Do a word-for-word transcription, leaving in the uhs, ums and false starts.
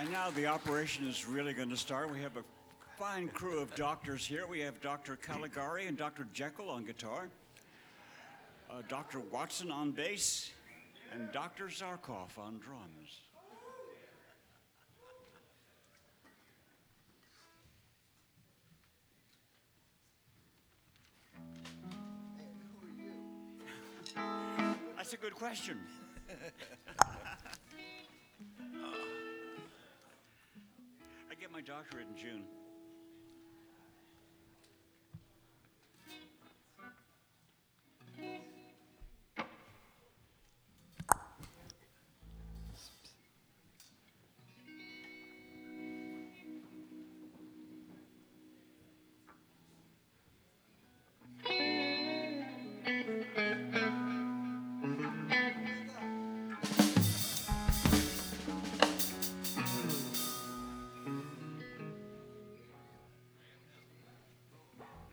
And now the operation is really going to start. We have a fine crew of doctors here. We have Doctor Caligari and Doctor Jekyll on guitar, uh, Doctor Watson on bass, and Doctor Zarkov on drums. That's a good question. I get my doctorate in June.